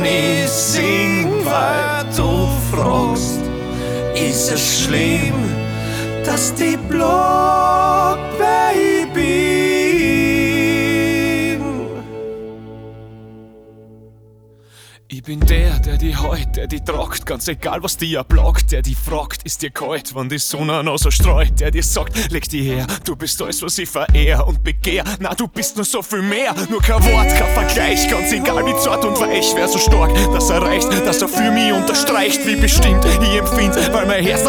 wenn ich sing, weil du fragst, ist es schlimm, dass die Block bei bin. Ich bin der die heut, der die tragt, ganz egal was dir plagt, der die fragt, ist dir kalt, wenn die Sonne noch so streut, der dir sagt, leg die her, du bist alles, was ich verehr und begehr, na du bist nur so viel mehr, nur kein Wort, kein Vergleich, ganz egal wie zart und weich, wär so stark, dass er reicht, dass er für mich unterstreicht, wie bestimmt ich empfind, weil mein Herz